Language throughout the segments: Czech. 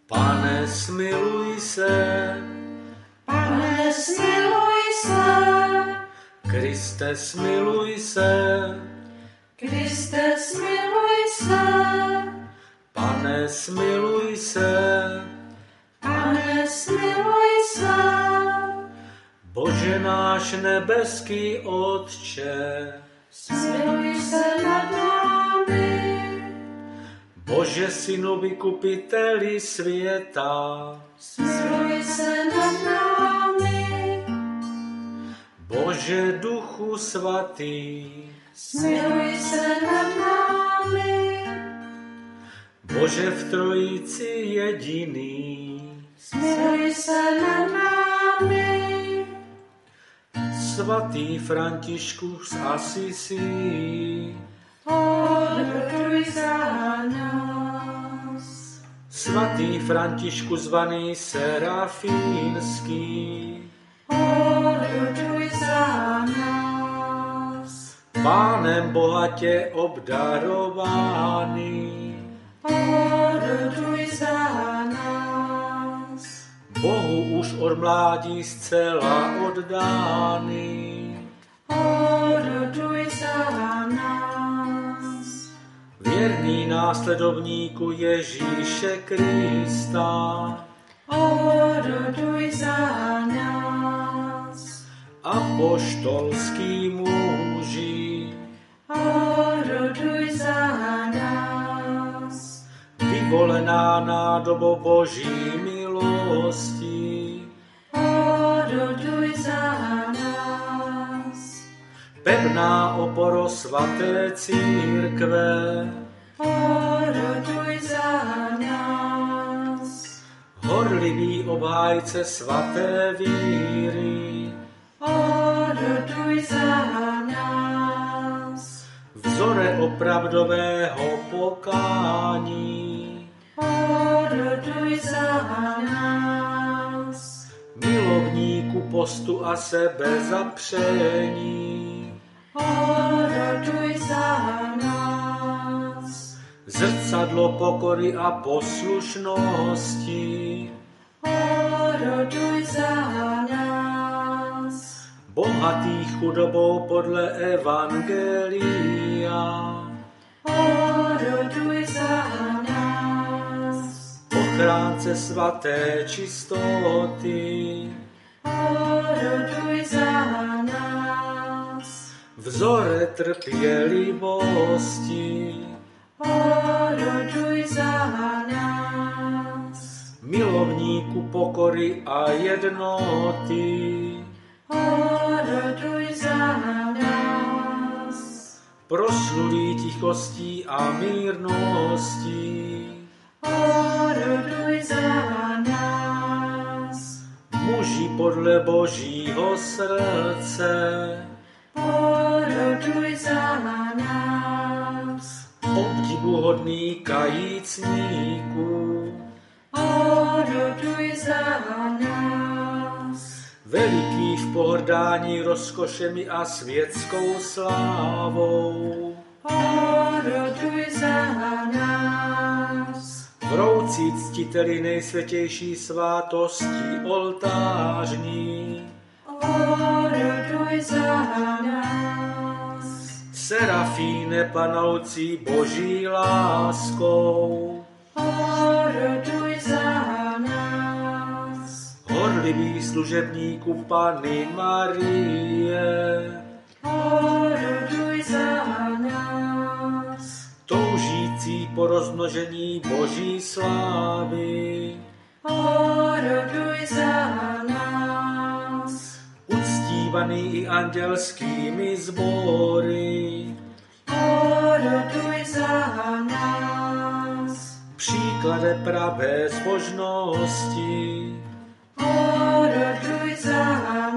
Pane, smiluj se. Pane, smiluj se. Kriste, smiluj se. Kriste, smiluj se. Pane, smiluj se. Pane, smiluj se. Bože náš nebeský Otče, Smiluj se nad námi. Bože Synu vykupiteli světa, Smiluj se nad námi. Bože Duchu svatý, Smiluj se nad námi. Bože v Trojici jediný, Smiluj se nad námi. svatý Františku z Asisi, Oroduj za nás. svatý Františku zvaný Serafínský, Oroduj za nás. Pánem bohatě obdarovaný, Oroduj za nás. Bohu už od mládí zcela oddány, Oroduj za nás. věrný následovníku Ježíše Krista, Oroduj za nás. apoštolský muži, Oroduj za nás. vyvolená nádobo Boží milosti, Oroduj za nás. pevná oporo svaté církve, Oroduj za nás. horlivý obhájce svaté víry, Oroduj za nás. vzore opravdového pokání, Oroduj za nás. milovníku postu a sebezapření, Oroduj za nás. zrcadlo pokory a poslušnosti, Oroduj za nás. bohatý chudobou podle evangelia, Oroduj za nás. ochránce svaté čistoty, Oroduj za nás. vzore trpělivosti, Oroduj za nás. milovníku pokory a jednoty, Oroduj za nás. proslulý tichostí a mírností, Oroduj za nás. muži podle Božího srdce, Oroduj za nás. obdivuhodný kajícníku, Oroduj za nás. veliký v pohrdání rozkošemi a světskou slávou, Oroduj za nás. vroucí ctiteli nejsvětější svátosti oltářní, Oroduj za nás. serafíne panoucí Boží láskou, Oroduj za nás. horlivý služebníku Panny Marie, Oroduj za nás. toužící po rozmnožení Boží slávy, Oroduj za nás. uctívaný i andělskými sbory, Oroduj za nás. příklade pravé zbožnosti, Oroduj za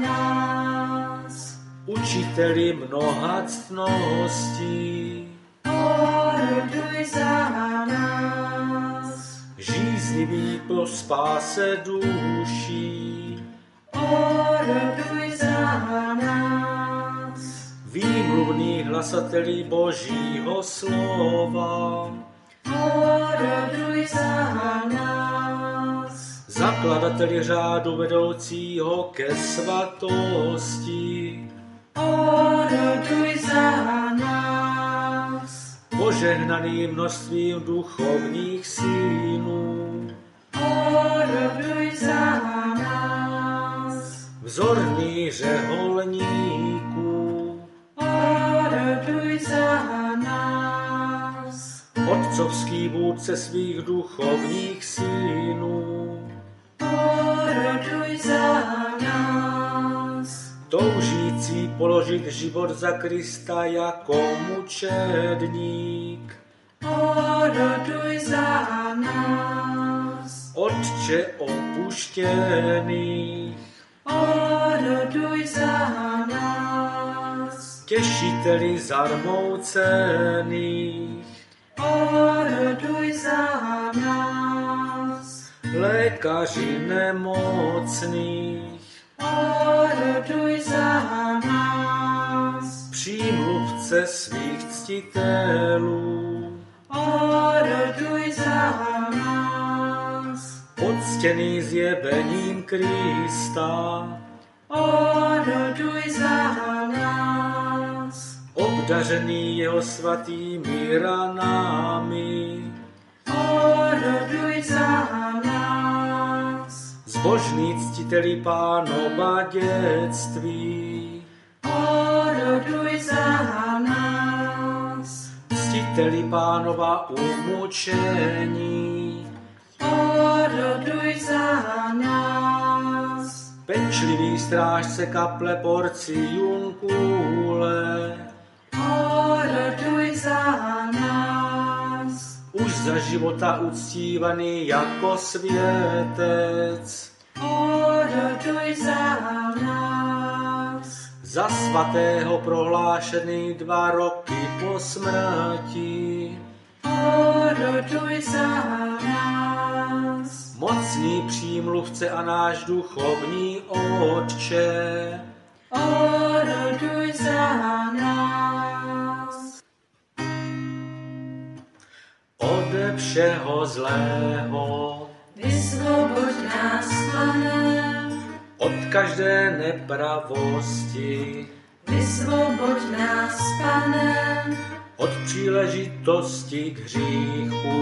nás. učiteli mnoha ctností, Oroduj za nás. žíznivý po spáse duší, Oroduj za nás. výmluvný hlasatelí Božího slova, Oroduj za nás. zakladateli řádu vedoucího ke svatosti, oroduj za nás. požehnaný množstvím duchovních synů, Oroduj za nás. vzorný řeholníků, Oroduj za nás. otcovský vůdce svých duchovních synů, Oroduj za nás. toužící položit život za Krista jako mučedník. Oroduj za nás. Otče opuštěných, Oroduj za nás. těšiteli zarmoucených, Oroduj za nás. lékaři nemocných, Oroduj za nás. přímluvce svých ctitelů, Oroduj za nás. poctěný zjevením Krista, Oroduj za nás. obdařený jeho svatými ranami, Oroduj za nás. zbožný ctitelí Pánova dětství, Oroduj za nás. ctitelí Pánova umučení, Oroduj za nás. pečlivý strážce kaple Porciunkule, Oroduj za nás. už za života uctívaný jako světec, Oroduj za nás. za svatého prohlášený 2 roky po smrti, Oroduj za nás. mocný přímluvce a náš duchovní Otče, Oroduj za nás. ode všeho zlého, Vysvoboď nás, Pane. od každé nepravosti, Vysvoboď nás, Pane. od příležitosti k hříchu,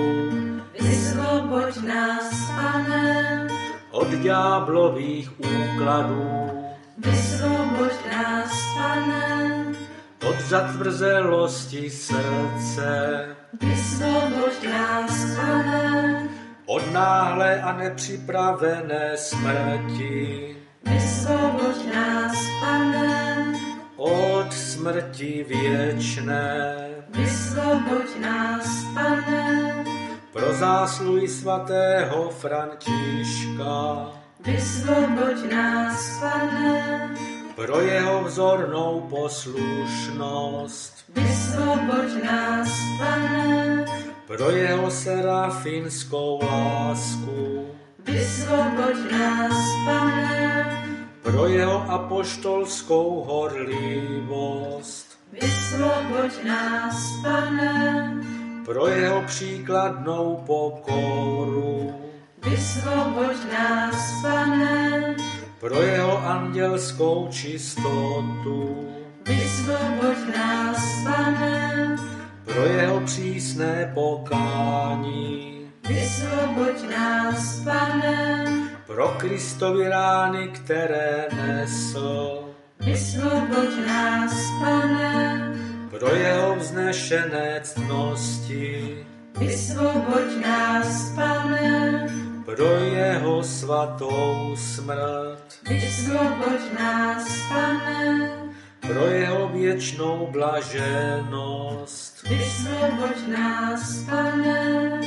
Vysvoboď nás, Pane. od ďáblových úkladů, Vysvoboď nás, Pane. od zatvrzelosti srdce, Vysvoboď nás, Pane. od náhlé a nepřipravené smrti, Vysvoboď nás, Pane. od smrti věčné, Vysvoboď nás, Pane. pro zásluhy svatého Františka, Vysvoboď nás, Pane. pro jeho vzornou poslušnost, Vysvoboď nás, Pane. pro jeho serafinskou lásku, Vysvoboď nás, Pane. pro jeho apoštolskou horlivost, Vysvoboď nás, Pane. pro jeho příkladnou pokoru, Vysvoboď nás, Pane. pro jeho andělskou čistotu, Vysvoboď nás, Pane. pro jeho přísné pokání, Vysvoboď nás, Pane. pro Kristovy rány, které nesl, Vysvoboď nás, Pane. pro jeho vznešené ctnosti, Vysvoboď nás, Pane. pro jeho svatou smrt, Vysvoboď nás, Pane. pro jeho věčnou blaženost. Vysvoboď nás, Pane.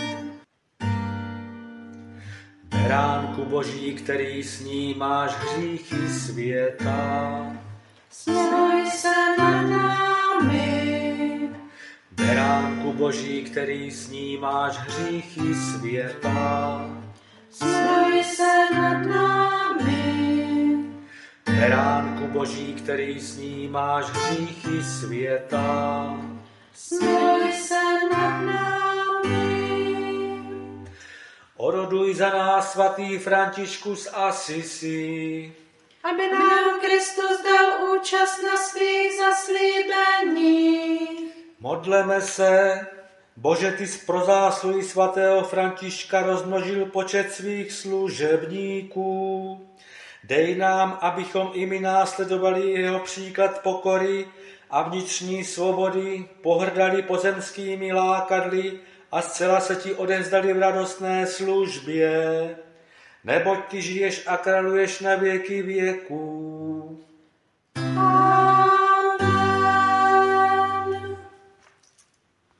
Beránku Boží, který snímáš hříchy světa, Smiluj se nad námi. Beránku Boží, který snímáš hříchy světa, Smiluj se nad námi. Beránku Boží, který snímáš hříchy světa, Smiluj se nad námi. Oroduj za nás, svatý Františku z Asisi. Aby nám Kristus dal účast na svých zaslíbeních. Modleme se, Bože, ty z pro zásluhy svatého Františka rozmnožil počet svých služebníků. Dej nám, abychom i my následovali jeho příklad pokory a vnitřní svobody, pohrdali pozemskými lákadly a zcela se ti odevzdali v radostné službě. Neboť ty žiješ a králuješ na věky věků.